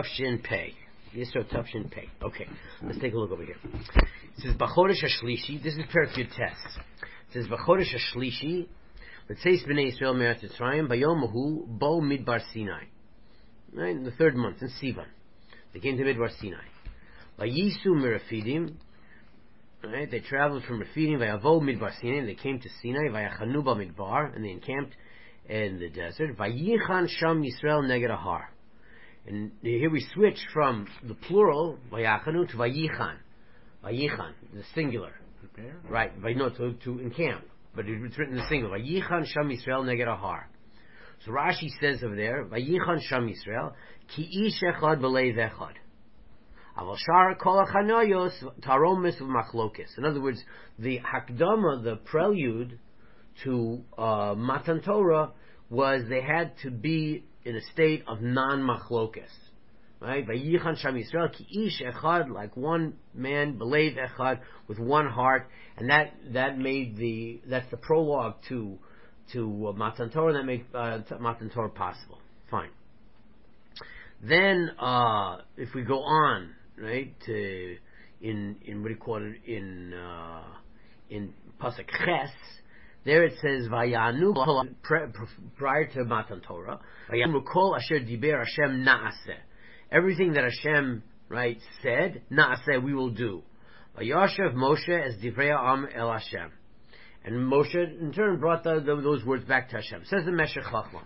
Shin Pei. Yisro Tav Shin Pei. Okay, let's take a look over here. It says B'chodesh HaShlishi. This is Perek Yud Tes. It says B'chodesh HaShlishi. L'tzeis b'nei Yisrael me'eretz Mitzrayim b'yom hu bo midbar Sinai. Right, in the third month in Sivan, they came to Midbar Sinai. Vayisu mirafidim. Right, they traveled from Refidim. Vayavo midbar Sinai. And they came to Sinai. Vayachanu b'midbar, and they encamped in the desert. Vayichan sham Yisrael neged ahar. And here we switch from the plural vayachanu to vayichan. Vayichan, the singular. Prepare? Right, to encamp. But it's written in the singular. Vayichan sham Yisrael neged ahar. So Rashi says over there, Vayichan sham Yisrael, ki ish echad b'leiv echad. Aval shar kol hachanayos taromis v'machlokis. In other words, the hakdama, the prelude to Matan Torah, was they had to be in a state of non-machlokis. Right? Vayichan sham Yisrael, ki ish echad, like one man, b'leiv echad, with one heart, and that's the prologue to Matan Torah, that makes Matan Torah possible. Fine. Then, if we go on, right, in what do you call it, in Pasuk Ches, there it says, Vayanu, prior to Matan Torah, Vayanu kol asher diber Hashem na'aseh. Everything that Hashem, right, said, na'aseh, we will do. Vayashav Moshe as divrei am el Hashem. And Moshe, in turn, brought those words back to Hashem. It says the Meshech Chachma,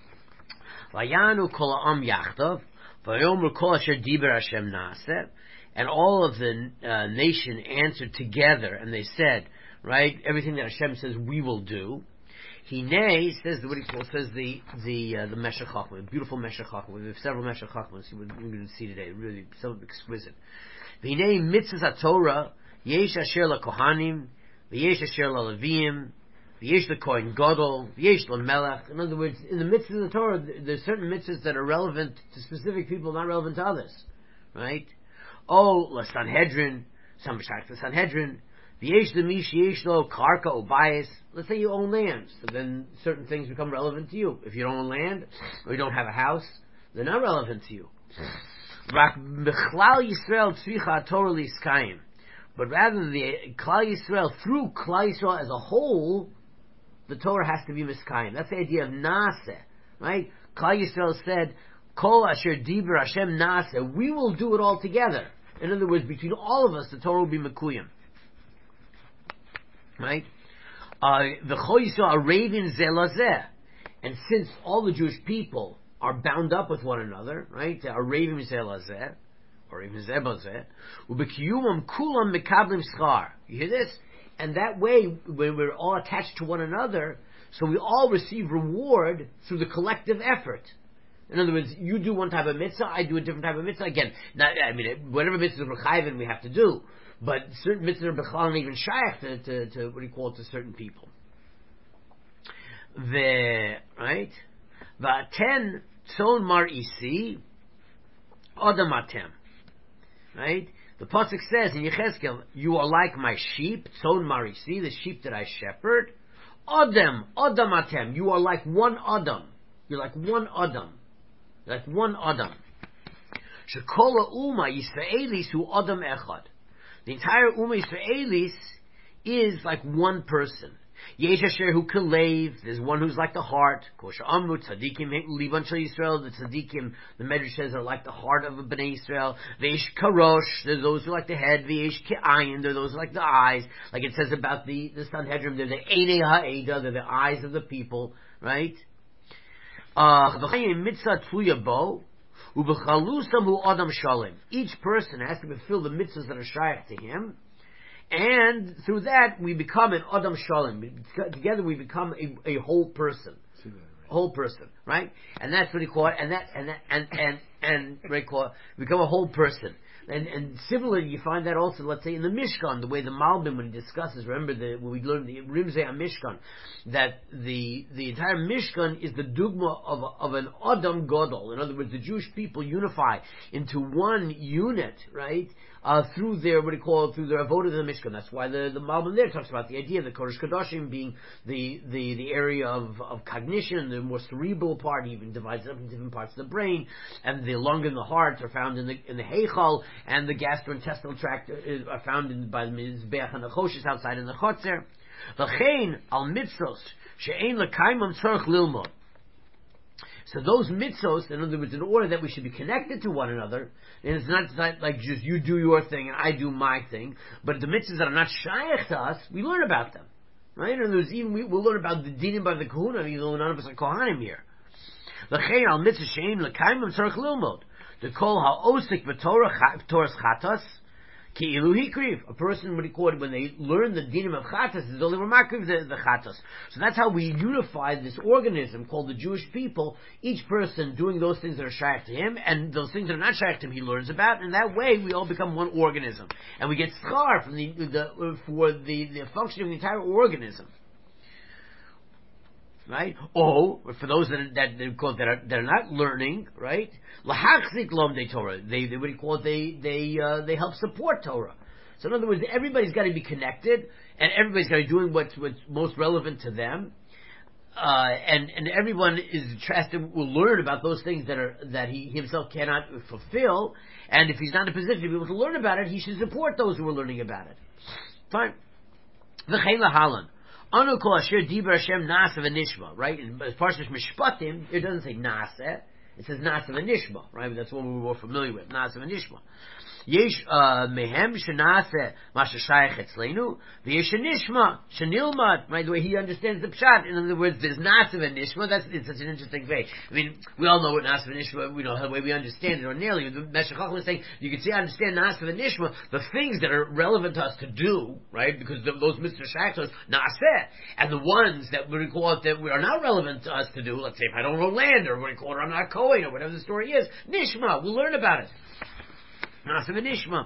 Vayanu kol ha'am yachtav, vayomru kol asher diber Hashem na'aseh, and all of the nation answered together, and they said, right, everything that Hashem says we will do. Hinei says the Meshech Chachma, the beautiful Meshech Chachma. We have several Meshech Chachmas we're going to see today, really so exquisite. Hinei mitzvahs HaTorah yesh asher lakohanim, v'yesh asher laleviim, v'yesh lekohen gadol, v'yesh lemelech. In other words, in the mitzvahs of the Torah, there's certain mitzvahs that are relevant to specific people, not relevant to others, right? La Sanhedrin, some b'shach the Sanhedrin. V'yesh l'mish yesh lo karka o bayis. Let's say you own land, so then certain things become relevant to you. If you don't own land, or you don't have a house, they're not relevant to you. Rak b'chlal Yisrael tzricha Torah liskayim. But rather than the Klal Yisrael, through Klal Yisrael as a whole, the Torah has to be miskayim. That's the idea of Naaseh, right? Klal Yisrael said, Kol asher diber Hashem Naaseh. We will do it all together. In other words, between all of us, the Torah will be mekuyim. Right? The Chol Yisrael are raving zelazeh. And since all the Jewish people are bound up with one another, right? They are raving zelazeh, or even zebazeh, ubekiyumam kulam mekablim schar. You hear this? And that way, when we're all attached to one another, so we all receive reward through the collective effort. In other words, you do one type of mitzvah, I do a different type of mitzvah. Again, whatever mitzvah we're chayven, we have to do. But certain mitzvahs are bechal and even shaykh to what do you call it, to certain people. Right? V'aten tzon mar isi adam atem. Right? The pasuk says in Yechezkel, you are like my sheep, tzon mar isi, the sheep that I shepherd. Adam atem. You are like one adam. You're like one adam. Like one adam. Shekola uma Yisraelis hu adam echad. The entire Umma Yisraelis is like one person. Yesh asher hu kalev. There's one who's like the heart. Kosher amru tzadikim liban shel Yisrael. The tzadikim, the Medrash says, are like the heart of a Bnei Yisrael. Veish karosh. There's those who are like the head. Veish ke'ayin. There are those who are like the eyes. Like it says about the Sanhedrin. They're the einei ha'eda. They're the eyes of the people. Right? V'chayim mitzvah tluya bo. Each person has to fulfill the mitzvahs that are shaykh to him, and through that we become an adam shalom. Together we become a whole person, whole person, right? And that's what he called, and we become a whole person. And similarly, you find that also, let's say, in the Mishkan, the way the Malbim, when he discusses, remember when we learned the Rimzei HaMishkan, that the entire Mishkan is the dugma of an Adam Gadol. In other words, the Jewish people unify into one unit, right? Through their, through their avodah of the Mishkan. That's why the Malbim there talks about the idea of the Kodesh Kodashim being the area of cognition, the more cerebral part, even divides up into different parts of the brain, and the lung and the heart are found in the heichal, and the gastrointestinal tract are found by the mizbeach and the choshes outside in the chotzer. V'chein al mitzvos she'ein l'kaimam tzorch lilmod. So those mitzvos, in other words, in order that we should be connected to one another, and it's not like just you do your thing and I do my thing, but the mitzvahs that are not shaykh to us, we learn about them. Right? And there's even, we'll learn about the dinim by the kahuna, even though none of us are kohanim here. L'chein al mitzvah she'ein l'kaimam tzorch lilmod. The kol ha'osik b'torah Torah's chatas, ki ilu hikriv. A person, when they learn the dinim of chatas, is only remakriv the chatas. So that's how we unify this organism called the Jewish people, each person doing those things that are shaykh to him, and those things that are not shaykh to him he learns about, and that way we all become one organism. And we get schar from for the function of the entire organism. Right? Or for those that are not learning, right? Lahachzik lomdei Torah. They what do you call it? They help support Torah. So in other words, everybody's got to be connected, and everybody's got to be doing what's most relevant to them. And everyone will learn about those things that he himself cannot fulfill. And if he's not in a position to be able to learn about it, he should support those who are learning about it. Fine. V'chein lahalan. Anu kol asher diber Hashem nasa v'nishma, right? In Parshas Mishpatim, it doesn't say nasa, it says nasa v'nishma, right? That's what we're more familiar with, nasa v'nishma. Yesh mehem shenase masha shayach etzleinu, v'yesh nishma shenilmat, right? The way he understands the pshat. In other words, there's nasa v'nishma. It's such an interesting way. I mean, we all know what nasa v'nishma. We know the way we understand it ordinarily. The Meshech Chochmah is saying you can see, I understand nasa v'nishma, the things that are relevant to us to do, right? Because those mitzvah shayachos naseh, and the ones that we call it that are not relevant to us to do. Let's say if I don't know land, or what we call it, I'm not Kohen, or whatever the story is. Nishma, we'll learn about it. Nasa v'nishma.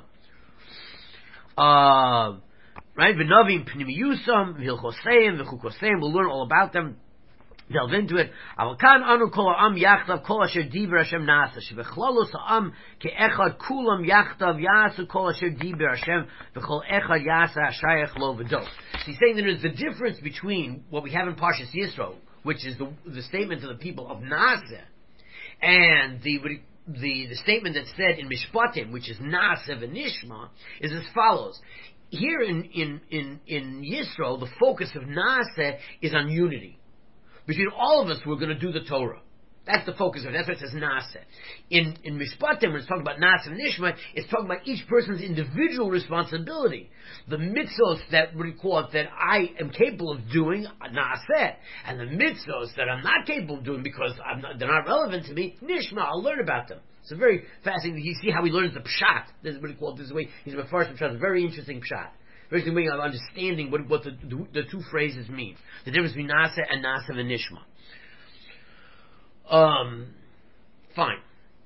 Right? V'navim pnimiyusam, v'hilchoseim, v'chukoseim, we'll learn all about them, delve into it. Avakan anu kol ha'am yachtav kol asher diber Hashem nasa, shebechlalos ha'am ke'echad kulam yachtav yasu kol asher diber Hashem, v'chol echad yasa ha'shayach lo v'do. He's saying that there's the difference between what we have in Parshas Yisro, which is the statement to the people of Nasa, and the statement that's said in Mishpatim, which is Nasa v'nishma, is as follows. Here in Yisro, the focus of Nasa is on unity. Between all of us, we're going to do the Torah. That's the focus of it. That's why it says Nasa. In Mishpatim, when it's talking about Nasa v'nishma, it's talking about each person's individual responsibility. The mitzvos that we call it, that I am capable of doing, Nasa. And the mitzvos that I'm not capable of doing because they're not relevant to me, Nishma, I'll learn about them. It's a very fascinating. You see how he learns the pshat. This is what he called this way. He's a first pshat. It's a very interesting pshat. Very interesting way of understanding what the two phrases mean. The difference between Nasa and Nasa v'nishma. Fine.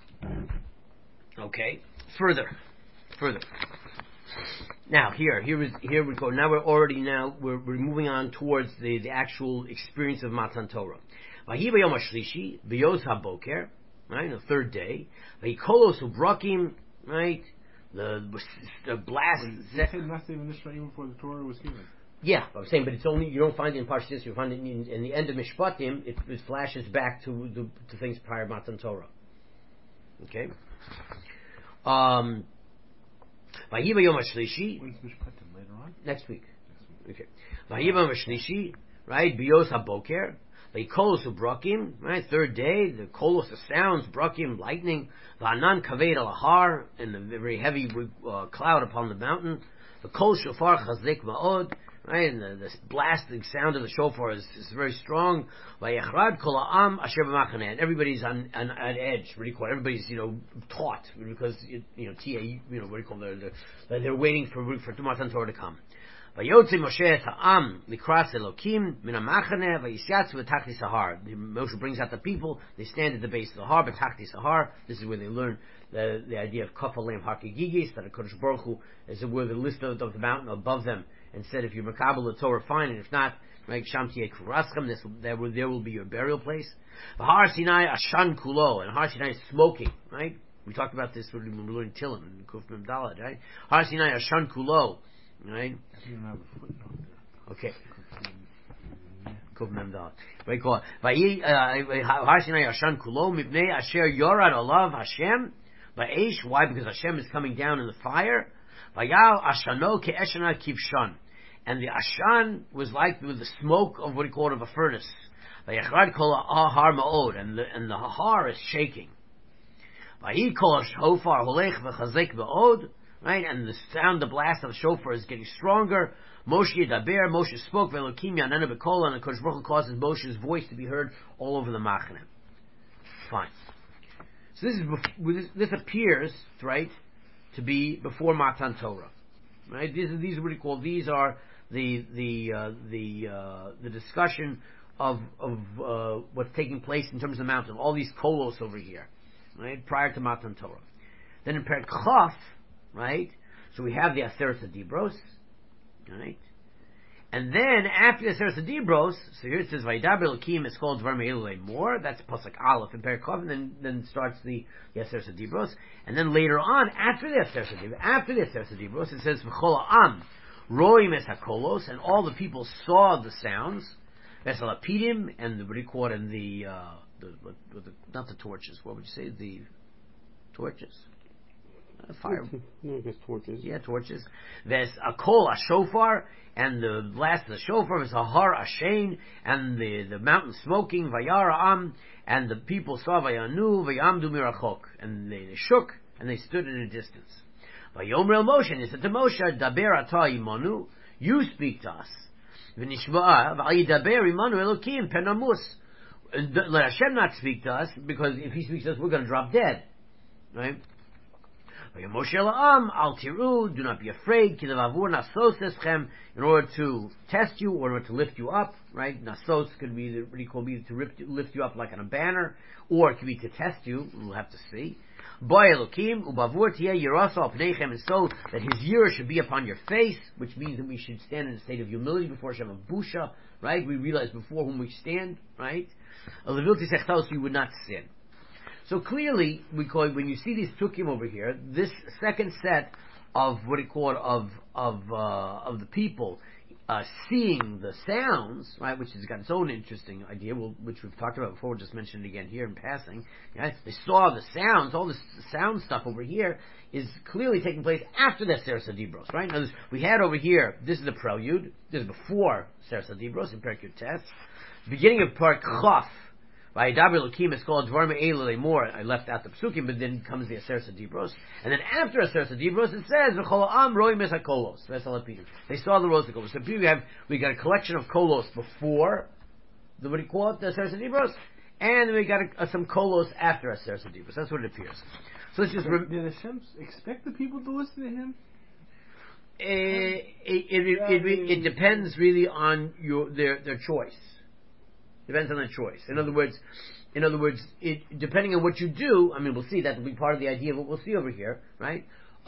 Okay. Further. Now here we go. Now we're moving on towards the actual experience of Matan Torah. Vahi b'yom hashlishi b'yos haboker, right? The third day. Vayikolos ubrakim, right? The blast. They said nothing even before the Torah was given. Yeah, I'm saying, but it's only, you don't find it in Parshas, you find it in the end of Mishpatim. It flashes back to things prior to Matan Torah. Okay. Vahi b'yom hashlishi. When's Mishpatim? Later on. Next week. Okay. Vahi b'yom hashlishi, right? B'yos haboker. Vayikolos ubrakim, right? Third day, the kolos, the sounds, brakim, lightning. V'anan kaved al har, and the very heavy cloud upon the mountain. The kol shofar chazik ma'od, right? And the blasting sound of the shofar is very strong. Vayechrad kol ha'am asher b'machaneh, and everybody's on edge. What do you call it? Everybody's taut because what do you call it? They're waiting for Matan Torah to come. Vayotze Moshe et ha'am likras Elokim min ha'machaneh vayisyatzu b'tachti sahar. Moshe brings out the people. They stand at the base of the har, b'tachti sahar. This is where they learn the idea of kafalim hakigigis, that HaKadosh Baruch Hu is where the list of the mountain above them, and said, if you're makabel the Torah, fine, and if not, right, sham tiyeh kuraschem, there will be your burial place. V'har Sinai ashan kulo, and Har Sinai is smoking, right? We talked about this when we were learning Tilim and Kuf Mem Daled, right? Har Sinai ashan kulo, right? You don't have a footnote there. Okay. Kuf Mem Dal. Very cool. Vayi Harshina Yashan Kulo Mipnei Asher Yorad Olav Hashem Ba'esh. Why? Because Hashem is coming down in the fire. Vayal Ashano Ke'eshana Kivshan. And the Ashan was like with the smoke of what he called of a furnace. Vayachrad Kol Ahar Ma'od. And the Har is shaking. Vayi Kol Shofar Holech V'chazek Ba'od. Right? And the sound, the blast of the shofar is getting stronger. Moshe Daber, Moshe spoke, Velokim Yanana B'Kol, and the Kodesh Baruch Hu causes Moshe's voice to be heard all over the Machane. Fine. So this appears, right, to be before Matan Torah. Right? These are what we call, these are the discussion of what's taking place in terms of the mountain. All these kolos over here, right, prior to Matan Torah. Then in Perek Chaf, right, so we have the Aseret Dibros, right? And then after the Aseret Dibros, so here it says Vaydaber Elokim, it's called Dvar Me'ilei More. That's Pasuk Aleph in Perek Chaf, and then starts the Aseret Dibros. And then later on, after the Aseret Dibros, it says V'chol Ha'am Roim Es HaKolos, and all the people saw the sounds. Vesalapidim, and the record, and the not the torches. What would you say? The torches. Fire. No, I guess torches. Yeah, torches. There's a kol, a shofar, and the blast of the shofar. There's a har ashen, and the mountain smoking. Vayara am, and the people saw vayanu vayamdu mirachok, and they shook and they stood at a distance. Vayomer el Moshe, and he said to Moshe, Daber ata imanu, you speak to us. V'nishma'a v'ayidaber imanu elokim penamus. Let Hashem not speak to us, because if He speaks to us, we're going to drop dead, right? Moshe La'am, Al Tiru, do not be afraid, Kilavavur Nasos Eschem, in order to test you, or in order to lift you up, right? Nasos could be to lift you up like on a banner, or it could be to test you, we'll have to see. Boy Elokim, Ubavur Tieh Yerasa Al Pneichem, and so that His year should be upon your face, which means that we should stand in a state of humility before Hashem of Busha, right? We realize before whom we stand, right? Levilti Sechtaos, you would not sin. So clearly, when you see these tukim over here, this second set of what he called of the people seeing the sounds, right, which has got its own interesting idea, which we've talked about before. We'll just mention it again here in passing. Right? They saw the sounds, all this sound stuff over here is clearly taking place after the Aseret Dibros, right? Now, we had over here, this is the prelude. This is before Aseret Dibros in Perek Yud. Beginning of Perek Chaf. Vaydaber Elokim is called Dvar Me'ilei More. I left out the psukim, but then comes the Aseret Dibros, and then after Aseret Dibros it says V'chol Ha'am Roim Es HaKolos. They saw the rows of kolos. So we got a collection of kolos before the what do you call it, the Aseret Dibros, and we got some kolos after Aseret Dibros. That's what it appears. So let's just. Did Hashem expect the people to listen to him? It depends really on their choice. Depends on the choice. In other words, depending on what you do, I mean, we'll see, that will be part of the idea of what we'll see over here, right?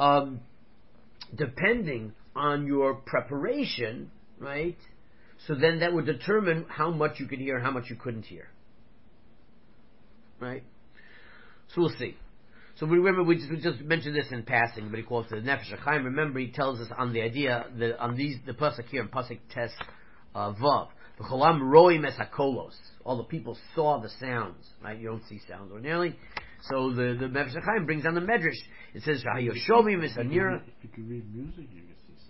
Depending on your preparation, right? So then that would determine how much you could hear and how much you couldn't hear. Right? So we'll see. So remember, we just mentioned this in passing, but he calls it the Nefesh HaChaim. Remember, he tells us on the idea that on the pasuk here in pasuk Tes Vav, the Cholam Roim Es HaKolos. All the people saw the sounds, right? You don't see sounds ordinarily. So the Nefesh HaChaim brings down the Medrash. It says, Hayoshomi Misanira. If you could read music, you could see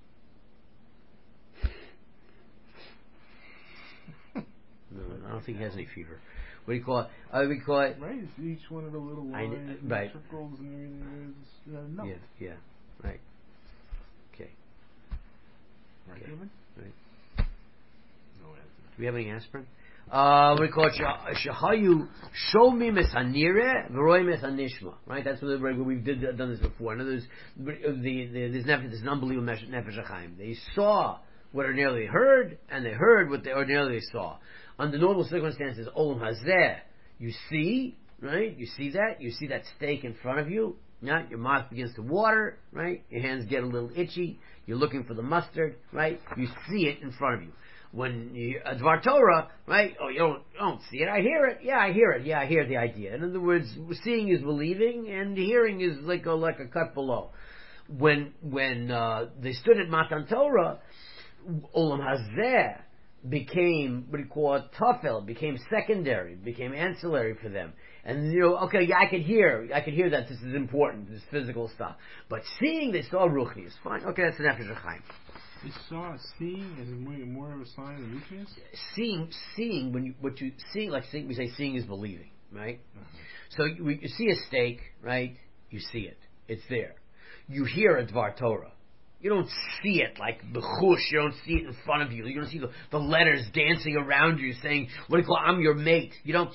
sounds. No, I don't think he has any fever. What do you call it? We call it. Right, it's each one of the little lines, right. circles, and everything is notes. Yeah, right. Okay. Right, Okay. David? Right. No answer. Do we have any aspirin? We call it Shahayu Shomi Mesanire V'Roi Mesanishma. Right? That's what we've done this before. In other words, there's an unbelievable Nefesh HaChaim. They saw what ordinarily they heard, and they heard what they ordinarily saw. Under normal circumstances, Olam Hazeh, you see, right? You see that steak in front of you. Yeah? Your mouth begins to water, right? Your hands get a little itchy. You're looking for the mustard, right? You see it in front of you. When you Dvar Torah, right? Oh, you don't see it. I hear it. Yeah, I hear it. Yeah, I hear the idea. In other words, seeing is believing, and hearing is like a cut below. When they stood at Matan Torah, Olam Hazeh, became what you call tafel, became secondary, became ancillary for them. And okay, yeah, I could hear that this is important, this physical stuff. But seeing, they saw ruchnius. Fine, okay, that's the nefesh HaChaim. They saw seeing as more of a sign of weakness. Seeing, what you seeing, like we say, seeing is believing, right? Uh-huh. So you see a steak, right? You see it, it's there. You hear a dvar Torah. You don't see it like b'chush. You don't see it in front of you. You don't see the letters dancing around you, saying, "What do you call? I'm your mate." You don't.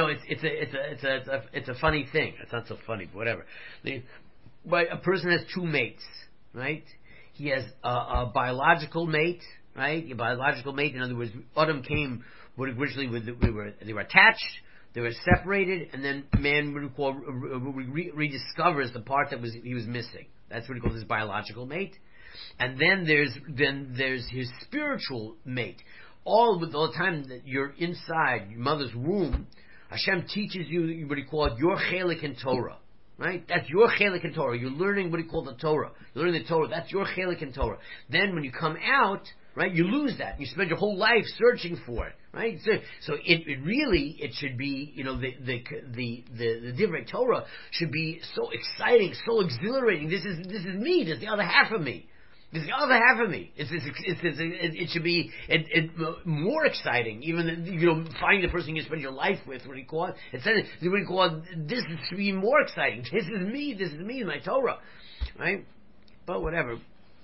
It's a funny thing. It's not so funny, but whatever. But a person has two mates, right? He has a biological mate, right? A biological mate. In other words, Adam came originally they were attached. They were separated, and then man rediscovers the part that he was missing. That's what he calls his biological mate. And then there's his spiritual mate. All the time that you're inside your mother's womb, Hashem teaches you what he called your chelik in Torah. Right? That's your chelik in Torah. You're learning what he called the Torah. You're learning the Torah. That's your chelik in Torah. Then when you come out, right, you lose that. You spend your whole life searching for it. Right? So it should be, the Divrei Torah should be so exciting, so exhilarating. This is me. This is the other half of me. This is the other half of me. It should be more exciting, even than, finding the person you spend your life with. What do you call it? This should be more exciting. This is me. This is me, my Torah, right? But whatever.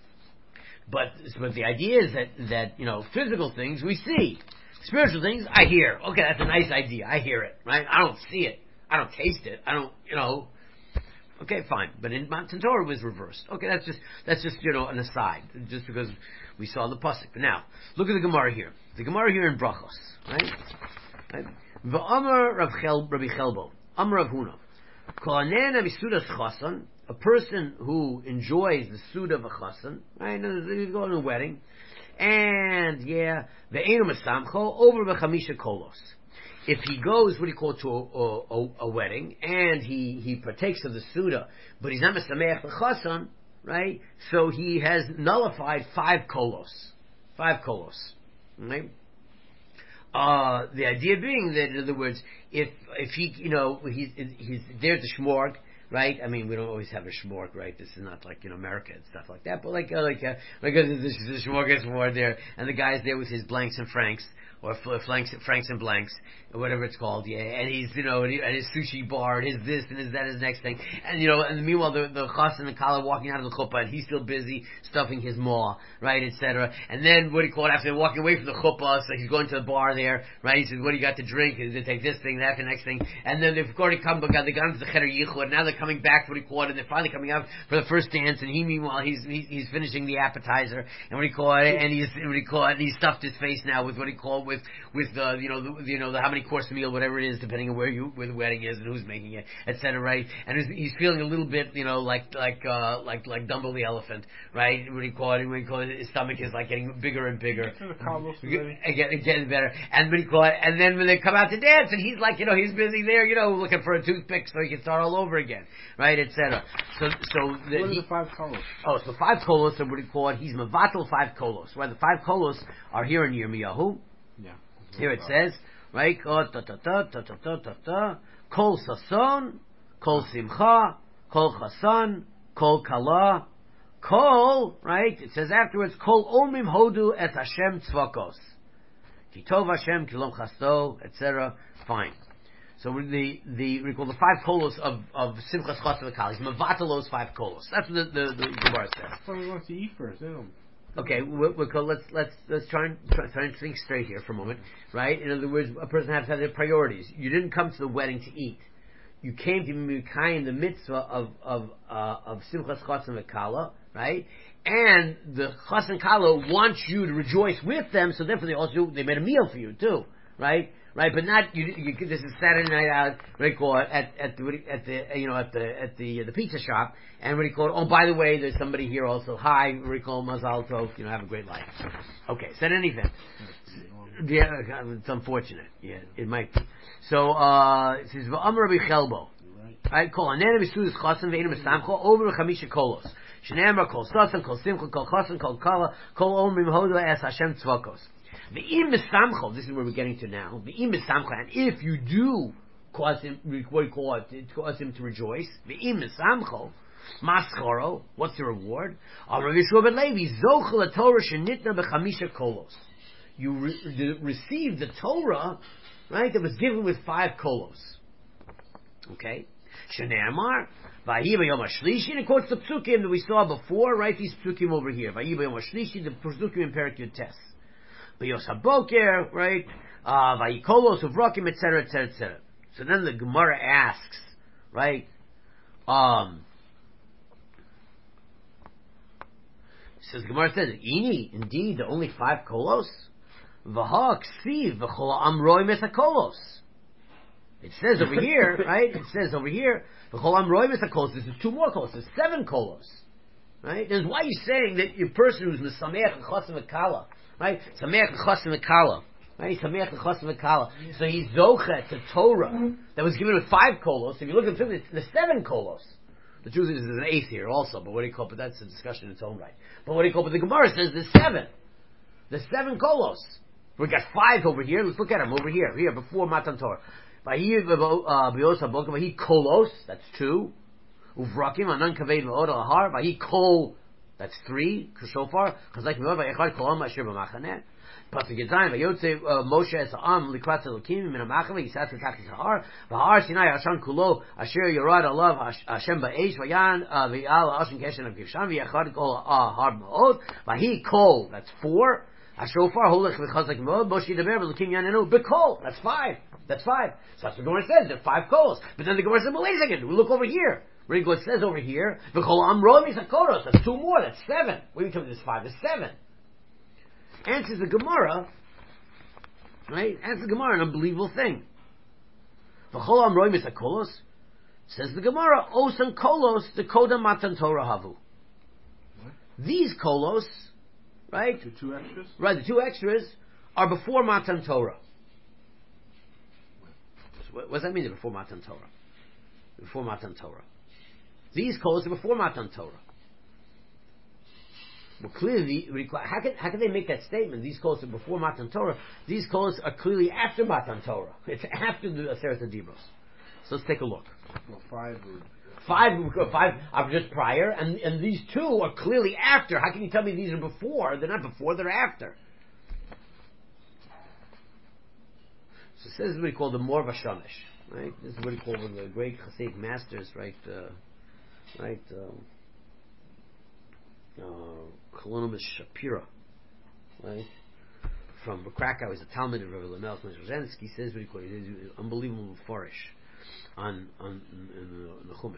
But the idea is that physical things we see, spiritual things I hear. Okay, that's a nice idea. I hear it, right? I don't see it. I don't taste it. I don't, Okay, fine. But in Matan Torah it was reversed. Okay, that's just an aside, just because we saw the pasuk. But now, look at the Gemara here. The Gemara here in Brachos, right? V'amar Rabbi Chelbo, Amar Rav Huna, Kohanena misudas chasan, a person who enjoys the suda of a chasan, right? He's going to a wedding, and ve'enu mesamcho over b'chamisha kolos. If he goes, what do you call it, to a wedding, and he partakes of the Suda, but he's not Mesameach the Chasan, right? So he has nullified 5 kolos. 5 kolos. Right? The idea being that, in other words, if he, he's there's a shmorg, right? I mean, we don't always have a shmorg, right? This is not like, America and stuff like that, but this is a shmorg there, and the guy's there with his blanks and franks, or franks and blanks, or whatever it's called, and he's, at his sushi bar, and his this, and his that, his next thing, and meanwhile the chas and the kala walking out of the chuppah, and he's still busy stuffing his maw, right, etc. And then, what do you call it, after they're walking away from the chuppah, so he's going to the bar there, right, he says, what do you got to drink, and they take this thing, that, the next thing, and then they've already come, they got into the cheder yichud, and now they're coming back, what do you call it, and they're finally coming out for the first dance, and meanwhile, he's finishing the appetizer, and what do you call it, and he's stuffed his face now with what do you call it, with the how many course meal, whatever it is, depending on where the wedding is and who's making it, etc. Right? And he's feeling a little bit, like Dumbo the elephant, right? What do you call it? His stomach is like getting bigger and bigger, getting better. And what do you call it? And then when they come out to dance, and he's like, he's busy there, looking for a toothpick so he can start all over again, right? Etc. So what are the 5 kolos? Oh, so 5 kolos are what do you call it? He's mevatel 5 kolos. Right? The 5 kolos are here in Yirmiyahu. Yeah. Here it says, right? Kol sason, kol simcha, kol chasan, kol kala, kol, right? It says afterwards, kol omim hodu et Hashem tzvakos. Ki tov Hashem, kilom chasto, etc. Fine. So we call the 5 kolos of Simchas Chatzah V'Kala. He's mevatelos 5 kolos. That's what the Gemara says. Well, he wants to eat first. Okay, let's try and think straight here for a moment, right? In other words, a person has to have their priorities. You didn't come to the wedding to eat. You came to Mikayim the mitzvah of Simchas Chatzah V'Kala, right? And the Chas and Kala wants you to rejoice with them, so therefore they made a meal for you too, right? Right, but not this is Saturday night out. What do you call it at the pizza shop? And what do you call it? Oh, by the way, there's somebody here also. Hi, what do you call Mazal Tov? Have a great life. Okay, so in any event, yeah, it's unfortunate. Yeah, it might be. So it says V'amar Rabbi Chelbo. Right, call anena b'sudas chasen ve'enu b'samcho over chamisha kolos. Shneimar kol sasan kol simcha kol chasen kol kala kol omrim hodo es Hashem tzvakos. The im misamcho, this is where we're getting to now. The im misamcho, and if you do cause him, what you call it, cause him to rejoice, the im misamcho, maschoro, what's the reward? Amar Yeshua ben Levi, zochel Torah shenitna bechamisha kolos. You received the Torah, right, that was given with 5 kolos. Okay? Shene'amar, Vayiba Yom HaShlishi, and it quotes the psukim that we saw before, right? These psukim over here. Vayiba Yom HaShlishi, the psukim in Perek Yud-Tes. Vayos HaBoker, right? Vayikolos Uvrakim, etc., etc., etc. So then the Gemara asks, right? Says the Gemara says, Ini, indeed, only 5 kolos? V'ha ksiv v'chol amroi mesakolos. It says over here, right? It says over here, v'chol amroi mesakolos. This is 2 more kolos. There's 7 kolos, right? Then why are you saying that your person who's mesameach and chosim v'kala, right? Sameach and chosim v'kala, right? Sameach and chosim v'kala. So he's zochet to Torah that was given with 5 kolos. If you look at the 7 kolos. The truth is, there's an 8th here also, but what do you call it? But that's a discussion in its own right. But what do you call it? But the Gemara says there's 7. There's 7 kolos. We got 5 over here. Let's look at them over here. Here, before Matan Torah. Vahi kolos, that's 2. Uvrakim, anan kaved v'od al-har. Vahi kol, that's 3. Shofar. Chazak v'od v'echad kolom asher b'machaneh. Pasuk Yedzayin, v'yotze Moshe es ha'am likrat elokim min ha'machaveh yisat l'tachis ha'ar v'ha'ar Sinai Hashem kulo asher yorad alav Hashem ba'esh v'yan v'yal ha'ashen keshen of Kivshan v'yachad kol har ma'od v'hi kol, that's 4. Hashofar holech v'chazak ma'od Moshe yidaber v'lokim yanenu b'kol, that's 5. That's 5. So that's what the Gemara says, there are 5 kolos. But then the Gemara says, well, wait a second, we look over here. It says over here, v'chol amro misakoros, that's 2 more, that's 7. What are you talking about? This 5 is 7. Answers the Gemara, right? Answers the Gemara, an unbelievable thing. V'chol amroi misakolos, says the Gemara, osan kolos the kodam matan Torah havu. These kolos, right? The 2 extras? Right, the 2 extras are before Matan Torah. So what does that mean, they're before Matan Torah? Before Matan Torah. These kolos are before Matan Torah. Well, clearly, how can they make that statement? These kolos are before Matan Torah. These kolos are clearly after Matan Torah. It's after the Aseret HaDibros. So let's take a look. Well, 5 would... 5 are just prior, and these 2 are clearly after. How can you tell me these are before? They're not before, they're after. So this is what we call the Mor Vashamish, right? This is what we call one of the great Hasidic masters, right? Kolonimus Shapira, right? From Krakow, he's a Talmud of Rabbi Lamel Zhenzky, says what he calls it, unbelievable farish on in the Chumash.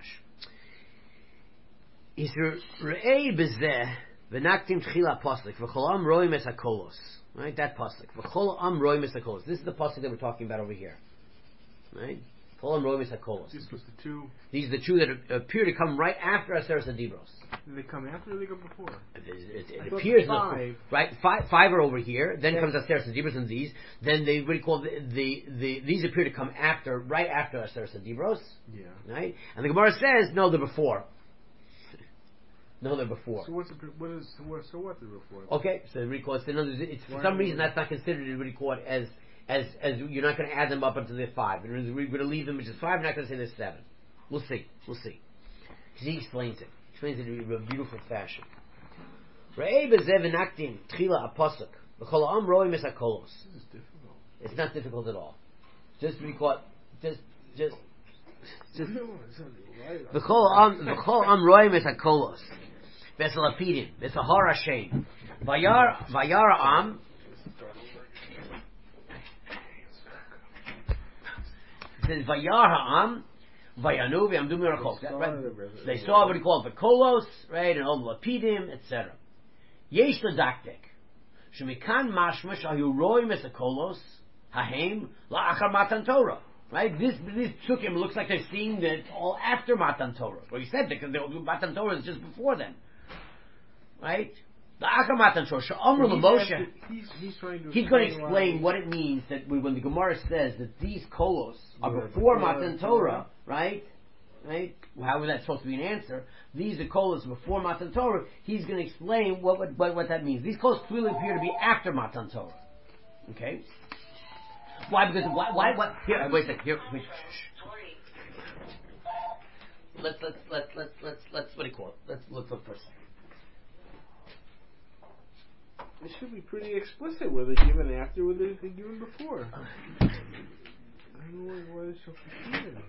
He's Re'ei Bezeh V'naktim Tchila Pasuk V'chol Am Roim Es HaKolos, right? That Pasuk V'chol Am Roim Es HaKolos. This is the Pasuk that we're talking about over here, right? V'chol Am Roim Es HaKolos. These was the 2. These are the 2 that appear to come right after Aseret HaDibros. Do they come after or do they go before? It appears 5. Right, 5 are over here. Then comes Aseret HaDibros and these. Then they what do you call these appear to come after, right after Aseret HaDibros. Yeah. Right, and the Gemara says no, they're before. No, they're before. So what's the before? Okay, so recall it's for some reason that's not considered what you call it as you're not going to add them up until they're 5. We're going to leave them which is 5. We're not going to say there's 7. We'll see. He explains it. Explains it in a beautiful fashion. Re'ei bezev enaktim tchila apasuk v'chol am roim es hakolos. This is difficult. It's not difficult at all. Just because, just. V'chol am roim es hakolos. V'esalapidim v'sahar Hashem vayar am. It says vayar ha'am. Vayanu v'yamdu mirachok. They saw what he called the kolos, right, and all the lapidim, etc. Yesh ledaktek. Shemikan mashmash ahu roim es kolos hahem la'achar Matan Torah. Right, this psukim looks like they're seeing that all after Matan Torah. Well, he said that because Matan Torah is just before them, right? La'achar Matan Torah. She'amru l'Moshe. He's going to explain what it means that when the Gemara says that these kolos are before Matan Torah, right? Right? How is that supposed to be an answer? These are kolos before Matan Torah. He's going to explain what that means. These kolos clearly appear to be after Matan Torah. Okay. Why? Because why? What? Here, wait a second. Here, wait. Let's. What do you call it? Let's look for a second. It should be pretty explicit whether they're given after, whether they're given before. I don't know why they're so confusing.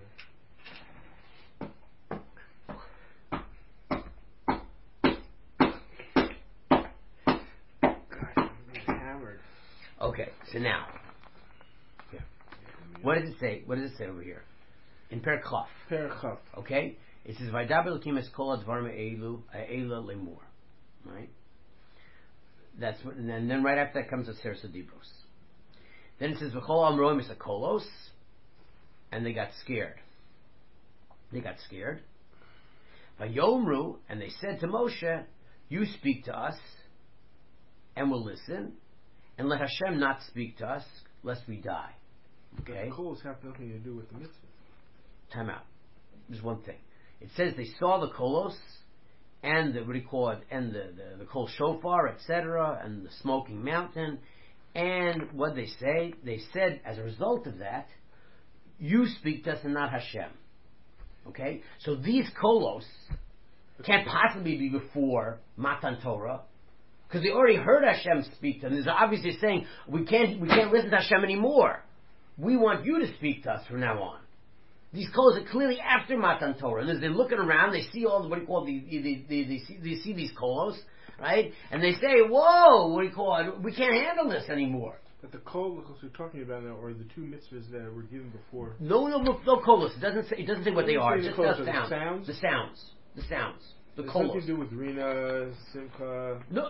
Gosh, I'm being hammered. Okay, so now, here. What does it say? What does it say over here? In Per Chaf. Per Chaf. Okay? It says, Vaydaber Elokim es kol advarim eila lemur. Right? That's what, and then right after that comes the Seres Dibros. Then it says, V'chol amroim es akolos, and they got scared. Vayomru, and they said to Moshe, you speak to us, and we'll listen, and let Hashem not speak to us, lest we die. Okay? The coals have nothing to do with the mitzvah. Time out. There's one thing. It says they saw the kolos, and the record, and the kol shofar, etc., and the smoking mountain, and what they say, they said as a result of that, you speak to us and not Hashem. Okay? So these kolos can't possibly be before Matan Torah, because they already heard Hashem speak to them. They're obviously saying, we can't listen to Hashem anymore. We want you to speak to us from now on. These kolos are clearly after Matan Torah, and as they're looking around, they see all what do you call they see these kolos, right? And they say, "Whoa, what do you call it? We can't handle this anymore." But the kolos we're talking about now are the two mitzvahs that were given before. No kolos. It doesn't say what they are. It just says sounds. The sounds. The It's kolos. something to do with Rina, Simcha. No.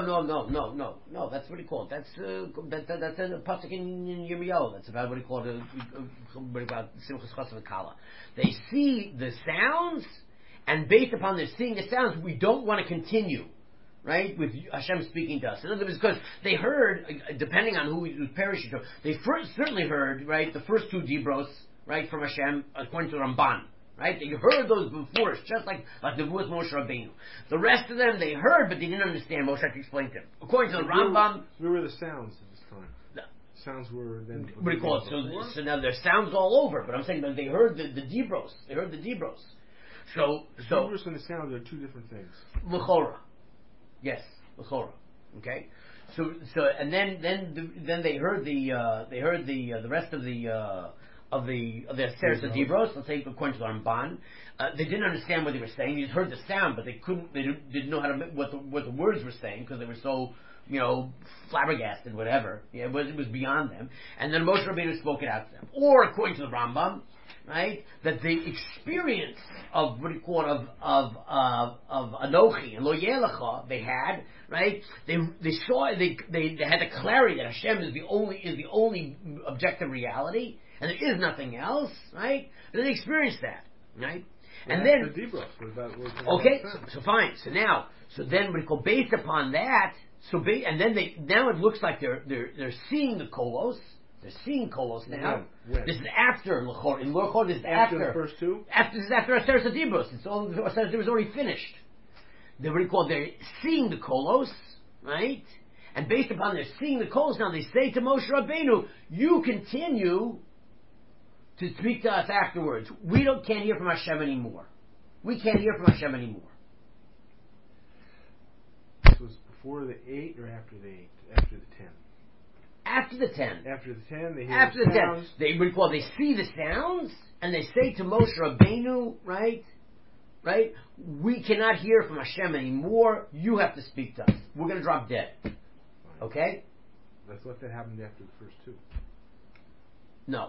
That's what he called. That's a pasuk in Yirmiyahu. That's about what he called about Simchas Chassav and Kala. They see the sounds, and based upon their seeing the sounds, we don't want to continue, right, with Hashem speaking to us. In other words, because they heard, depending on who perished, they certainly heard, right, the first two dibros, right, from Hashem, according to Ramban. Right? They heard those before, it's just like the with Moshe Rabbeinu. The rest of them they heard, but they didn't understand. Moshe had to explain to them. According to the Rambam, where were the sounds at this time? The sounds were then. What do you call it? So now there's sounds all over. But I'm saying that they heard the Dibros. They heard the Dibros. So Dibros and the sounds are two different things. L'chora, yes, L'chora. Okay. So and then they heard the rest of the Seres Dibros, let's say according to the Ramban, they didn't understand what they were saying. They heard the sound, but they didn't know what the words were saying because they were so flabbergasted, whatever. Yeah, it was beyond them. And then Moshe Rabbeinu spoke it out to them. Or according to the Rambam, right, that the experience of what do you call it of Anochi and Lo Yelecha they had, right? They saw they had the clarity that Hashem is the only objective reality. And there is nothing else, right? And they experienced that, right? And then, okay, so fine. So then we go based upon that. And then now it looks like they're seeing the kolos. They're seeing kolos now. When? This is after in L'chor. This is after the first two. This is after Seres Dibros. It's all Seres Dibros already finished. They're seeing the kolos, right? And based upon their seeing the kolos, now they say to Moshe Rabbeinu, "You continue to speak to us afterwards. We can't hear from Hashem anymore. We can't hear from Hashem anymore." This was before the 8 or after the 8? After the 10? After the 10. After the 10, they hear after the sounds. 10. They see the sounds, and they say to Moshe Rabbeinu, right? We cannot hear from Hashem anymore. You have to speak to us. We're going to drop dead. Okay? That's what that happened after the first two. No,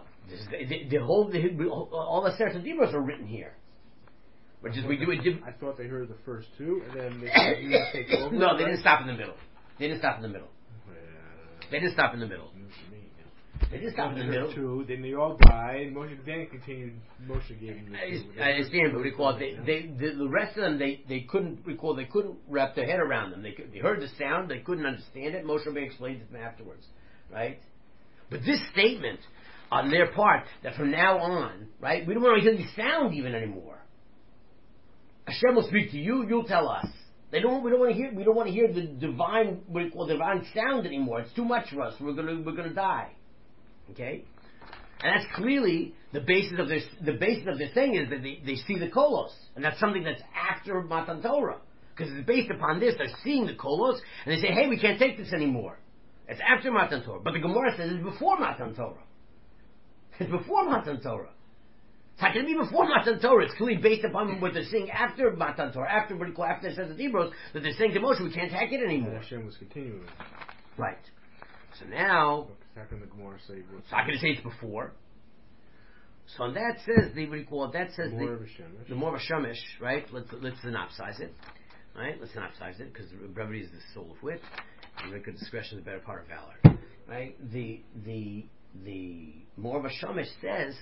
all the Seres Dibros are written here. Which is I thought they heard the first two, and then they said you take over. No, they didn't stop in the middle. They didn't stop in the middle. They didn't stop in the middle. Two, then they all died. Moshe then continued. Moshe gave them the two. I understand, but recall the rest of them they couldn't recall. They couldn't wrap their head around them. They heard the sound, they couldn't understand it. Moshe Rabbeinu explained it to them afterwards, right? But this statement on their part that from now on, right, we don't want to hear the sound even anymore. Hashem will speak to you, you'll tell us. We don't want to hear the divine, what we call divine sound anymore. It's too much for us. We're gonna die. Okay? And that's clearly the basis of their thing is that they see the kolos. And that's something that's after Matan Torah. Because it's based upon this. They're seeing the kolos, and they say, hey, we can't take this anymore. It's after Matan Torah. But the Gemara says it's before Matan Torah. It's before Matan Torah. It's not going to be before Matan Torah. It's clearly based upon what they're saying after Matan Torah, after it says the Hebrews, that they're saying to Moshe, we can't take it anymore. And Hashem was continuing. Right. So now, How can the Gemara say it's not going to say it's before. So on that says the more of a Shemesh, right? Let's synopsize it. Right? Let's synopsize it, because brevity is the soul of wit, and good discretion is the better part of valor. Right? The more of a Shemesh says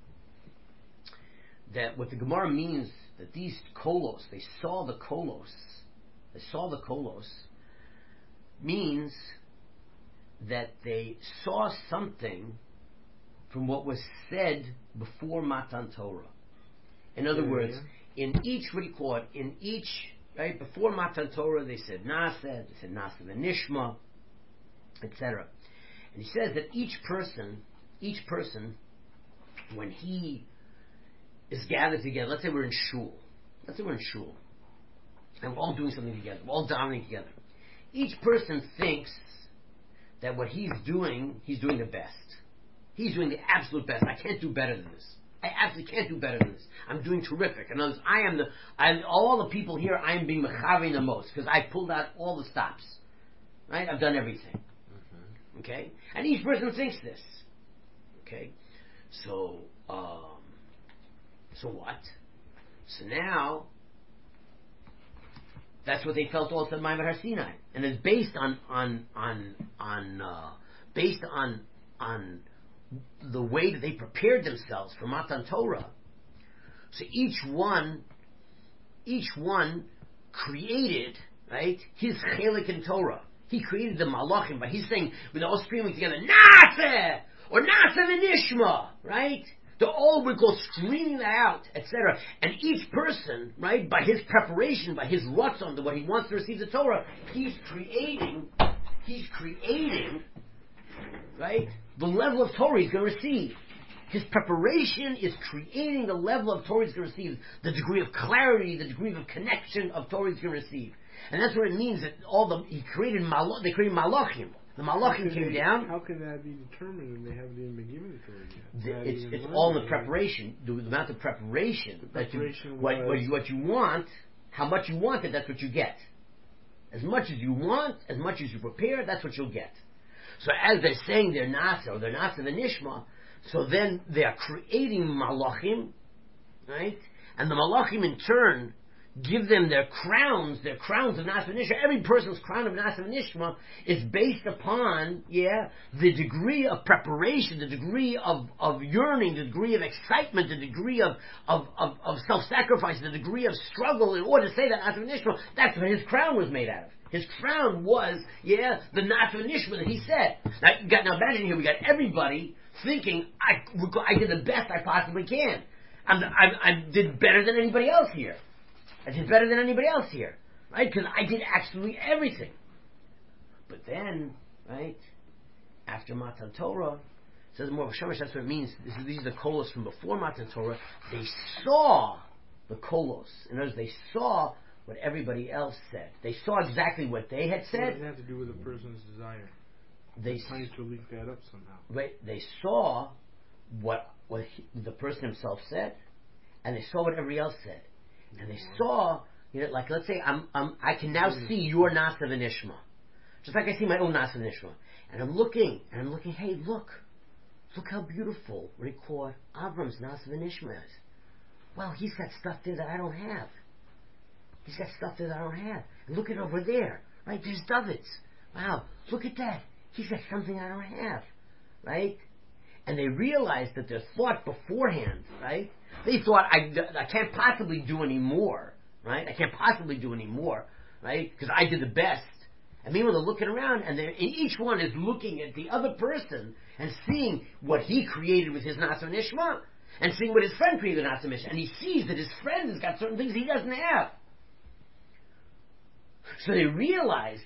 that what the Gemara means, that these kolos, they saw the kolos, means that they saw something from what was said before Matan Torah. In other words, in each record, right, before Matan Torah, they said Nasa, they said Nasa v'Nishma, etc. And he says that each person, when he is gathered together, let's say we're in shul, and we're all doing something together, we're all davening together. Each person thinks that what he's doing the best. He's doing the absolute best. I can't do better than this. I absolutely can't do better than this. I'm doing terrific. In other words, all the people here, I am being mechavein the most, because I pulled out all the stops. Right? I've done everything. Mm-hmm. Okay? And each person thinks this. Okay? So what? So now, that's what they felt also at Maimon Har Sinai. And it's based on the way that they prepared themselves for Matan Torah. So each one created, right, his chelik in Torah. He created the malachim, but he's saying, when they're all screaming together, Naseh! Or Naseh v'Nishma! Right? They're all, we call, screaming that out, etc. And each person, right, by his preparation, by his ratzon, what he wants to receive the Torah, he's creating, right, the level of Torah he's going to receive. His preparation is creating the level of Torah he's going to receive, the degree of clarity, the degree of connection of Torah he's going to receive. And that's what it means that they created malachim. The malachim came down. How can that be determined when they haven't even been given the Torah yet? It's all in the preparation, the amount of preparation. What you want, how much you want it, that's what you get. As much as you want, as much as you prepare, that's what you'll get. So as they're saying they're Nasa, or they're Nasa v'Nishma, so then they are creating malachim, right? And the malachim in turn give them their crowns of Nasa v'Nishma. Every person's crown of Nasa v'Nishma is based upon, the degree of preparation, the degree of yearning, the degree of excitement, the degree of self-sacrifice, the degree of struggle in order to say that Nasa v'Nishma. That's what his crown was made out of. His crown was, the Nasa v'Nishma that he said. Now imagine here, we got everybody thinking, I did the best I possibly can. I did better than anybody else here. Right? Because I did absolutely everything. But then, right, after Matan Torah, it says more of a Shemesh, that's what it means. These are the kolos from before Matan Torah. They saw the kolos. In other words, they saw what everybody else said. They saw exactly what they had said. What does it have to do with a person's desire? They're trying to link that up somehow. Right? They saw what the person himself said, and they saw what everybody else said. And they saw, like let's say I can now see your Nasa v'Nishma, just like I see my own Nasa v'Nishma, and I'm looking, hey, look how beautiful record Avram's Nasa v'Nishma is. Wow, he's got stuff there that I don't have. And look at over there, right? There's David's. Wow, look at that. He's got something I don't have, right? And they realized that their thought beforehand, right? They thought, I can't possibly do any more, right? Right? Because I did the best. And meanwhile, they're looking around, and each one is looking at the other person and seeing what he created with his Nasa v'Nishma, and seeing what his friend created with Nasa v'Nishma. And he sees that his friend has got certain things he doesn't have. So they realized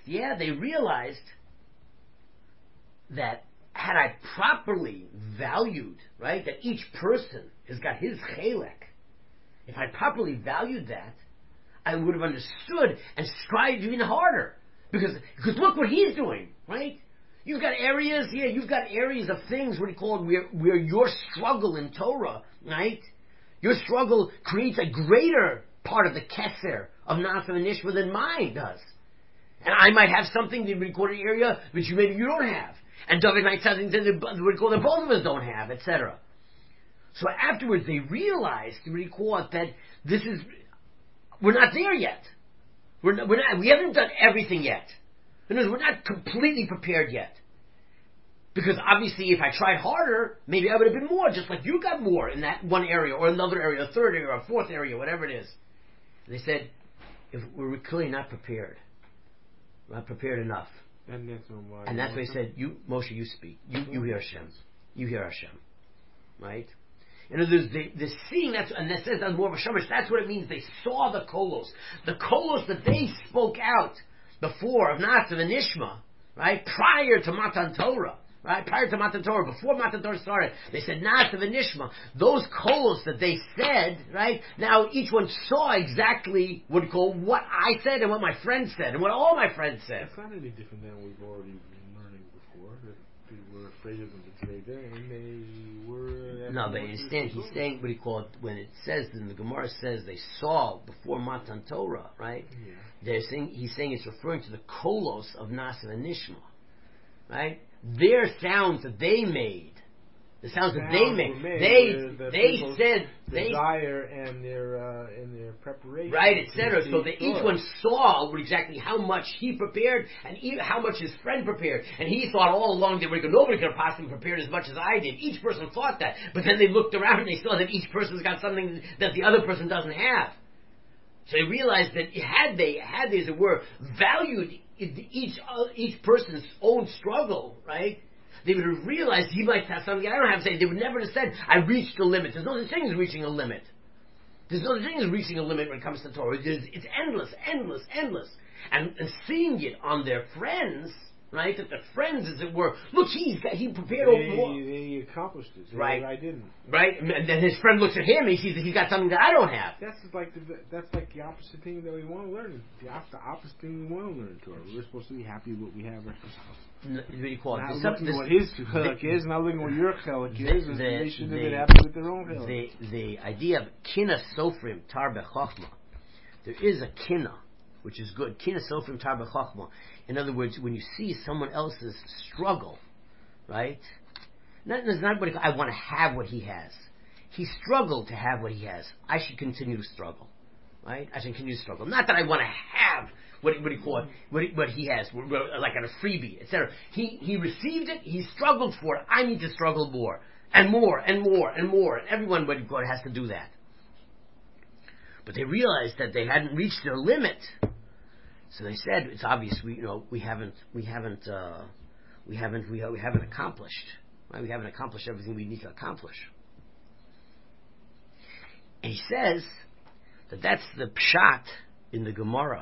that had I properly valued, right, that each person has got his chelek, if I properly valued that, I would have understood and strived even harder. Because look what he's doing, right? You've got areas of things, what do you call it, where your struggle in Torah, right? Your struggle creates a greater part of the keser of Nasa and Nishma than mine does. And I might have something in the recorded area which maybe you don't have. And David might have something that both of us don't have, etc. So afterwards they realized, that we're not there yet. We haven't done everything yet. In other words, we're not completely prepared yet. Because obviously if I tried harder, maybe I would have been more, just like you got more in that one area, or another area, a third area, or a fourth area, whatever it is. And they said, if we're clearly not prepared, we're not prepared enough. And that's why he said, Moshe, you speak. You hear Hashem. You hear Hashem. Right? In other words, they're seeing that, and that says that's more of a shamash. That's what it means. They saw the kolos. The kolos that they spoke out before of Nasa and Nishma, right? Prior to Matan Torah. Right? Prior to Matan Torah, before Matan Torah started, they said Nasa and Nishma. Those kolos that they said, right? Now each one saw exactly what I said and what my friend said and what all my friends said. It's not any different than we've already been learning before. That people were afraid of them to say that, and they were. No, but understand, he's saying what he called when it says in the Gemara says they saw before Matan Torah, right? Yeah. He's saying it's referring to the kolos of Nasa and Nishma, right? Their sounds that they made, the sounds that they made, they said desire and their preparation, right, etc. So that each one saw exactly how much he prepared and how much his friend prepared, and he thought all along that nobody could have possibly prepared as much as I did. Each person thought that, but then they looked around and they saw that each person's got something that the other person doesn't have. So they realized that had they, as it were, valued each person's own struggle, right? They would have realized he might have something I don't have to say. They would never have said, I reached the limit. There's no such thing as reaching a limit. There's no such thing as reaching a limit when it comes to Torah. It's endless. And seeing it on their friends, right? That the friends, as it were, look, he prepared more. They accomplished it. Right. I didn't. Right? And then his friend looks at him and he sees that he's got something that I don't have. That's like the opposite thing that we want to learn. The opposite thing we want to learn in Torah. We're supposed to be happy with what we have ourselves. What do you call it? Not looking what his chelek is, not looking what your chelek is. They should have been happy with their own chelek. The idea of kina sofrim tar bechachma. There is a kina, which is good. Kina sofrim tar bechachma. In other words, when you see someone else's struggle, right? It's not what I want to have what he has. He struggled to have what he has. I should continue to struggle, right? I should continue to struggle. Not that I want to have what he has, like on a freebie, etc. He received it. He struggled for it. I need to struggle more and more and more and more. And everyone, has to do that. But they realized that they hadn't reached their limit. So they said, it's obvious we haven't accomplished. Right? We haven't accomplished everything we need to accomplish. And he says that that's the pshat in the Gemara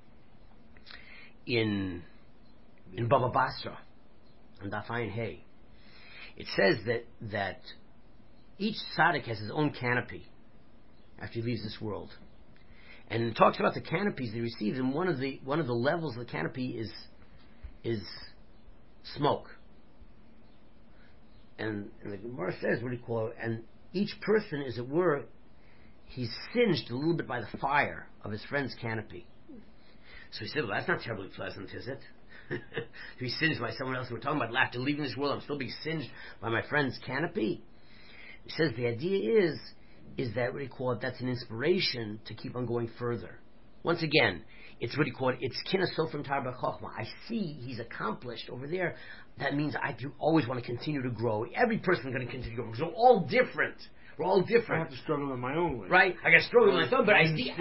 in Baba Basra and Daf Ayin Hey. It says that each tzaddik has his own canopy after he leaves this world. And it talks about the canopies they received, and one of the levels of the canopy is smoke. And the Gemara says, what do you call it? And each person, as it were, he's singed a little bit by the fire of his friend's canopy. So he said, well, that's not terribly pleasant, is it? To be singed by someone else. We're talking about after leaving this world, I'm still being singed by my friend's canopy. He says the idea is that what do you call it? That's an inspiration to keep on going further. Once again, it's what do you call it? It's kina sofrim tar b'chochma. I see he's accomplished over there. That means I do always want to continue to grow. Every person's going to continue to grow. So we're all different. We're all different. I have to struggle in my own way. Right? I got to struggle in my own, but I see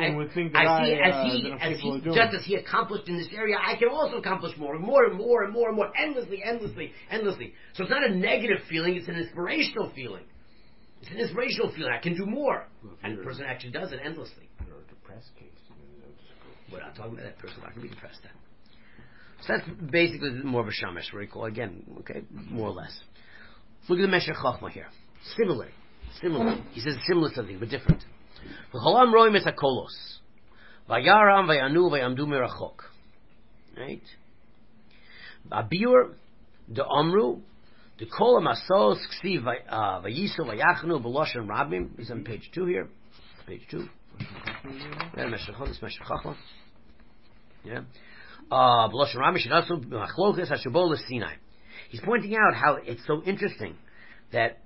just as he accomplished in this area, I can also accomplish more and more, endlessly. So it's not a negative feeling, it's an inspirational feeling. It's an inspirational feeling. I can do more. And the person actually does it endlessly. You're a depressed case. What else? not talking about that person. Not going to be depressed then. So that's basically more of a shamash, where we call again, okay, more or less. Look at the Meshech Chochmah here. Similar. He says similar something, but different. V'cholam roim es hakolos. Vayaram vayanu vayamdu mirachok. Right? Abiyur, the Amru, the Kol HaMasos, Ksiv, Vayisu, Vayachnu, B'loshen Rabim. He's on page 2 here. Page 2. Yeah, Meshech Chochmah. Yeah. B'loshen Rabim, Shirasu, Machloches, Hashubol, Sinai. He's pointing out how it's so interesting that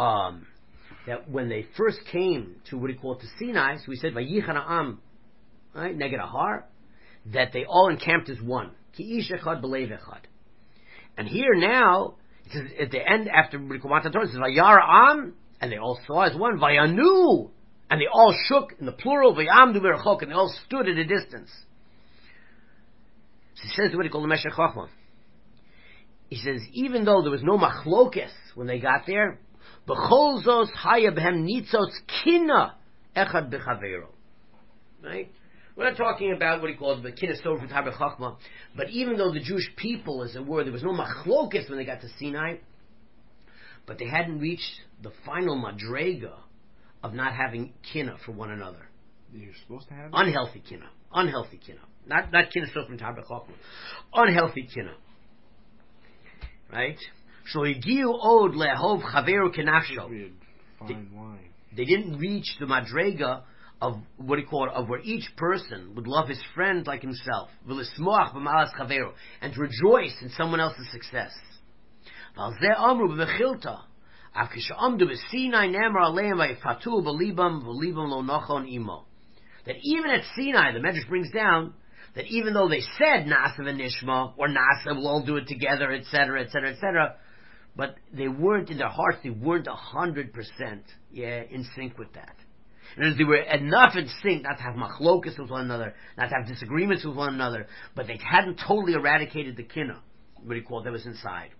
when they first came to what he called to Sinai, so he said, Vayichan Ha'am, right, Neged Ahar, that they all encamped as one. Ki ish echad b'leiv echad. And here now, it says at the end, after Matan Torah, it says, Vayara Am, and they all saw as one, Vayanu, and they all shook, in the plural, Vayamdu mirachok, and they all stood at a distance. So he says what he called the Meshech Chochmah. He says, even though there was no machlokes when they got there, b'chol zos haya b'hem nitzos kina echad b'chaveiro. Right? We're not talking about what he calls the kinah stove with Haber Chachma, but even though the Jewish people, as it were, there was no machlokes when they got to Sinai, but they hadn't reached the final madrega of not having kinah for one another. You're supposed to have unhealthy kinah. Not kinah stove from Haber Chachma. Unhealthy kinah. Right? Shloigiu od lehov chaveru kenafsho. Fine wine. They didn't reach the madrega of what he called of where each person would love his friend like himself, v'lismoach b'malas chaveru, and to rejoice in someone else's success. V'alzeh amru b'mechilta, af k'sha'amdu b'Sinai nemar aleim v'yifatu b'libam v'libam lo nachon imo. That even at Sinai, the Medrash brings down that even though they said Nasa v'nishma, or Nasa, we'll all do it together, etc., etc., etc., but they weren't, in their hearts, they weren't 100%, in sync with that. And they were enough in sync not to have machlokas with one another, not to have disagreements with one another, but they hadn't totally eradicated the kinah, what he called that was inside.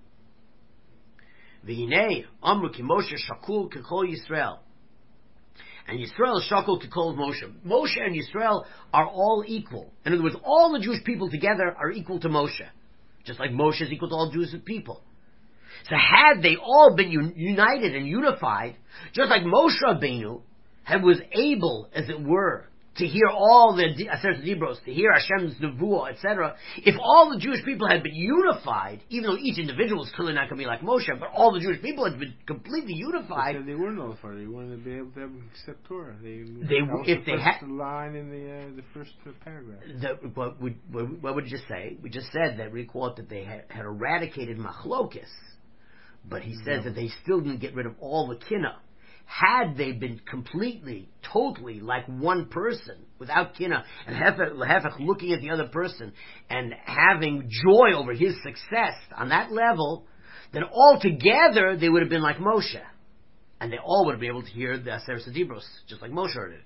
V'hinei, amru ki Moshe shakul k'kol Yisrael. And Yisrael is shakul k'kol Moshe. Moshe and Yisrael are all equal. In other words, all the Jewish people together are equal to Moshe. Just like Moshe is equal to all Jewish people. So had they all been united and unified, just like Moshe Rabbeinu was able, as it were, to hear all the Aseret Dibros, to hear Hashem's Nevuah, etc. If all the Jewish people had been unified, even though each individual is clearly not going to be like Moshe, but all the Jewish people had been completely unified. They were nullified. They weren't be able to have accept Torah. If they had the line in the first paragraph. What would you just say? We just said that we call it that they had eradicated machlokis, but he says that they still didn't get rid of all the kinah. Had they been completely, totally like one person, without kinah, and hefech looking at the other person, and having joy over his success on that level, then altogether they would have been like Moshe. And they all would have been able to hear the Aseret Dibros, just like Moshe heard it.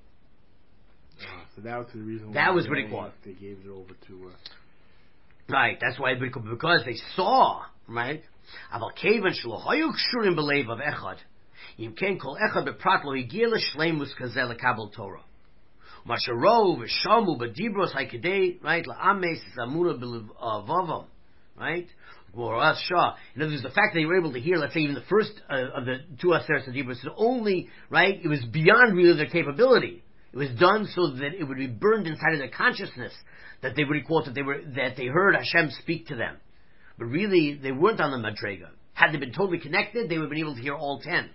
So that was the reason that was what he called. They gave it over to... Right, that's why, because they saw, right? Aval kevan shelo hayu kshurim b'leiv of echad. Im ken kol echad beprat lo higia l'shleimus kazeh lekabel Torah. Masharo v'shamu b'dibros hakedei, right? La'ames zamuna b'levavam, right? In other words, the fact that they were able to hear, let's say, even the first of the two Aseret Dibros, only, right? It was beyond really their capability. It was done so that it would be burned inside of their consciousness that they would recall that they heard Hashem speak to them. But really, they weren't on the Madrega. Had they been totally connected, they would have been able to hear all 10.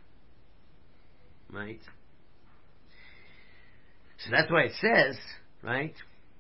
Right? So that's why it says, right?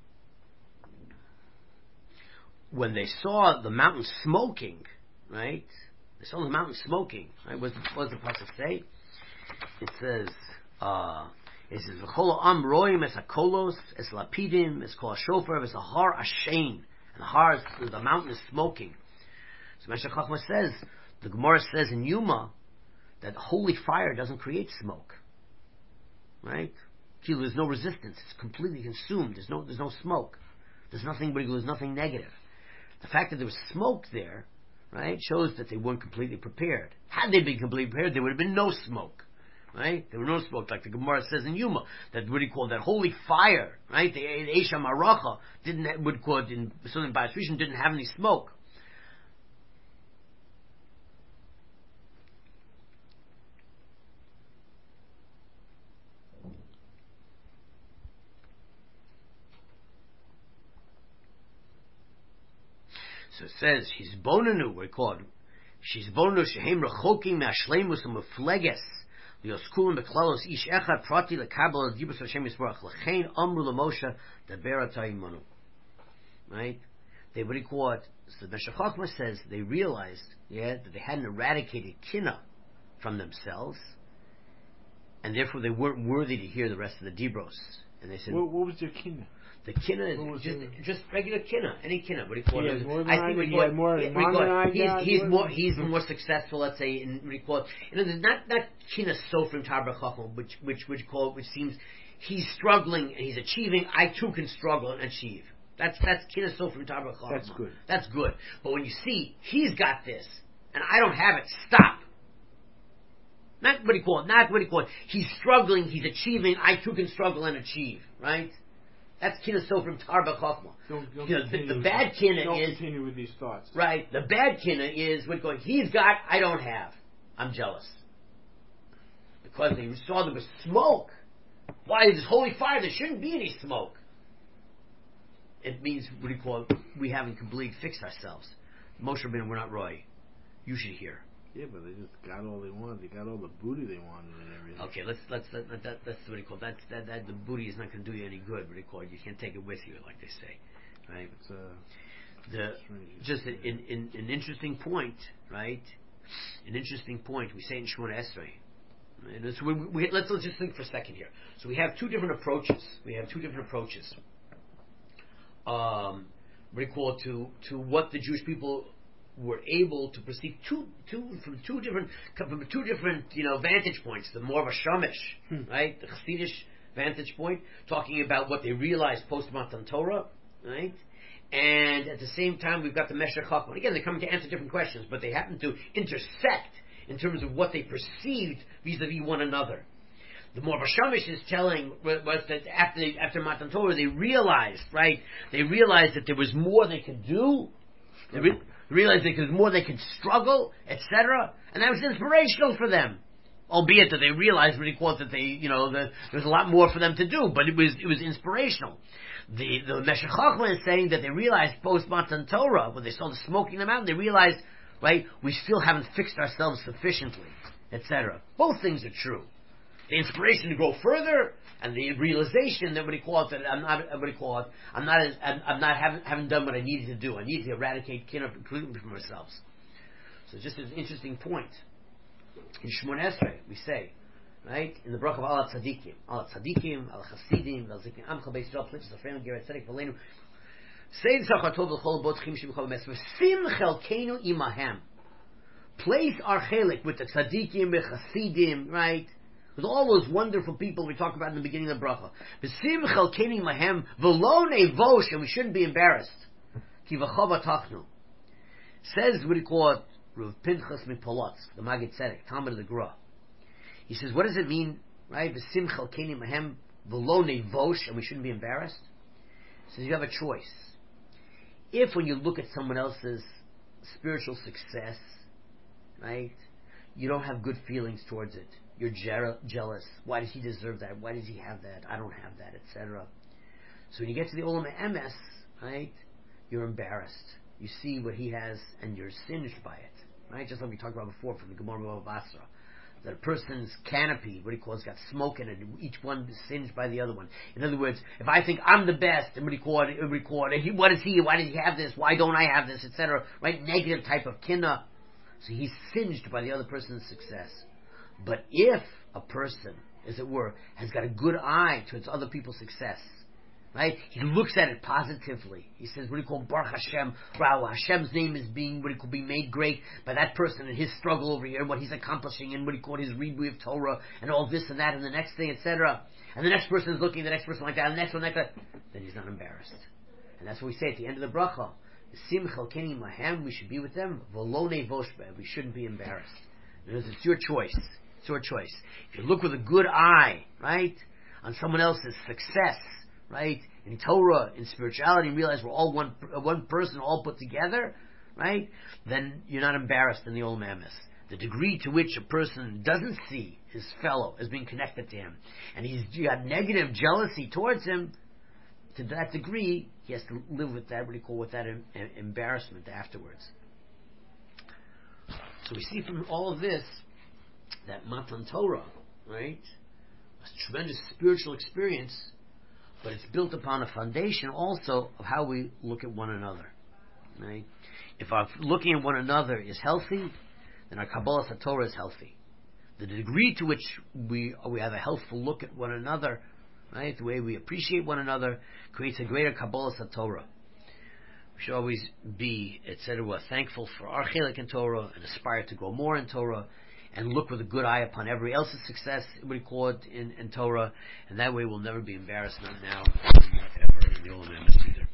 When they saw the mountain smoking, right? They saw the mountain smoking, right? What does the pasuk say? It says, "V'chol am roim es hakolos es lapidim es kol shofar es har ashein." And the mountain is smoking. So Meshech Chochmah says, the Gemara says in Yuma that holy fire doesn't create smoke, right? There's no resistance; it's completely consumed. There's no smoke. There's nothing negative. The fact that there was smoke there, right, shows that they weren't completely prepared. Had they been completely prepared, there would have been no smoke, right? There was no smoke, like the Gemara says in Yuma, that what do you call that holy fire, right? The Eisha Maracha would call it in Southern Bayis Rishon didn't have any smoke. So it says, she's bonanu, we're called. She's bonanu, shehem rechokim me'ashleimus u'mefleges, lioskulim beklalos ish echad prati lekabel dibus Hashem Yisborach, lechein amru lemoshe, daber ata imanu. Right? They, what do you call it? So the Meshech Chochmah says, they realized, that they hadn't eradicated kinna from themselves, and therefore they weren't worthy to hear the rest of the Dibros. And they said, what was their kinna? The kinna is just regular kinna, any kinna. What do you call it? He's more successful. Let's say in what do you call it? Not kinna sofrim tarba chacham, which seems he's struggling and he's achieving. I too can struggle and achieve. That's kinna sofrim tarba chacham. That's good. That's good. But when you see he's got this and I don't have it, stop. Not what do you call it? He's struggling. He's achieving. I too can struggle and achieve. Right. That's kinna sofrim tarba chachma. The bad kinna don't is continue with these thoughts. Right. The bad kinna is what going. He's got, I don't have. I'm jealous because they saw there was smoke. Why is this holy fire? There shouldn't be any smoke. It means what do you call it? We haven't completely fixed ourselves. Moshe Rabbeinu, we're not Roy. You should hear. Yeah, but they just got all they wanted. They got all the booty they wanted and everything. Okay, that's what do you call it? That the booty is not going to do you any good. What do you call it? You can't take it with you, like they say, right? Just an interesting point, right? An interesting point. We say in Shemona Esrei. Right? So let's just think for a second here. So we have two different approaches. What do you call it? To what the Jewish people were able to perceive from two different vantage points. The more of a shamish, right, the Chassidish vantage point, talking about what they realized post Matan Torah, right, and at the same time we've got the Meshech Chochmah. Again, they're coming to answer different questions, but they happen to intersect in terms of what they perceived vis-a-vis one another. The more Shamish is telling was that after Matan Torah they realized that there was more they could do. They realized there was more they could struggle, etc. And that was inspirational for them. Albeit that they realized really quote that there's a lot more for them to do, but it was inspirational. The Meshech Chochmah is saying that they realized post Matan Torah, when they saw the smoke in the mountain, they realized, right, we still haven't fixed ourselves sufficiently, etc. Both things are true. The inspiration to go further, and the realization that haven't done what I needed to do. I needed to eradicate kinna completely from ourselves. So just an interesting point. In Shemona Esrei, we say, right, in the bracha of Al Tzadikim, Al Chasidim, Al Zikin Amcha Beis Yisrael, Plitzes Afreinu Geret Tzedek V'Leinu, Seid Zachatov L'Chol Botchim Sheb'Chol Mes, V'Sim Chelkeinu Imahem. Place our chelik with the Tzadikim, the Chasidim, right? With all those wonderful people we talked about in the beginning of the bracha. V'Sim Chelkeinu Imahem, V'Lo Nevosh, and we shouldn't be embarrassed. Ki V'Chava Tachnu. Says, what do you call it? Rav Pinchas Mipolotsk, the Magid Tzedek, Talmud of the Gra. He says, what does it mean, right? V'sim chalkeni mahem v'lo nevosh, and we shouldn't be embarrassed? He says, you have a choice. If when you look at someone else's spiritual success, right, you don't have good feelings towards it, you're jealous. Why does he deserve that? Why does he have that? I don't have that, etc. So when you get to the Olam Emes, right, you're embarrassed. You see what he has, and you're singed by it, right? Just like we talked about before from the Gemara of Basra, that a person's canopy, what he calls, got smoke in it, and each one is singed by the other one. In other words, if I think I'm the best, and what is he? Why does he have this? Why don't I have this? Etc. Right? Negative type of kinna. So he's singed by the other person's success. But if a person, as it were, has got a good eye towards other people's success, right? He looks at it positively. He says, what do you call Baruch Hashem? Wow, Hashem's name is being made great by that person and his struggle over here, what he's accomplishing, and what he called his rebui of Torah, and all this and that, and the next thing, etc. And the next person is looking at the next person like that, and the next one like that. Then he's not embarrassed. And that's what we say at the end of the bracha. Sim chalkeni mahem, we should be with them. V'lo nevosh, we shouldn't be embarrassed. Because it's your choice. It's your choice. If you look with a good eye, right, on someone else's success, right, in Torah, in spirituality, and realize we're all one person, all put together, right, then you're not embarrassed in the Olam Emes. The degree to which a person doesn't see his fellow as being connected to him, and he's got negative jealousy towards him, to that degree, he has to live with that, what do you call, with that embarrassment afterwards. So we see from all of this that Matan Torah, right, a tremendous spiritual experience, but it's built upon a foundation also of how we look at one another. Right? If our looking at one another is healthy, then our Kabbalah Torah is healthy. The degree to which we have a healthful look at one another, right, the way we appreciate one another, creates a greater Kabbalah Torah. We should always be, etc., thankful for our chelik in Torah and aspire to go more in Torah and look with a good eye upon everybody else's success, we call it in Torah, and that way we'll never be embarrassed, not now, not ever, in the Olam Emes either.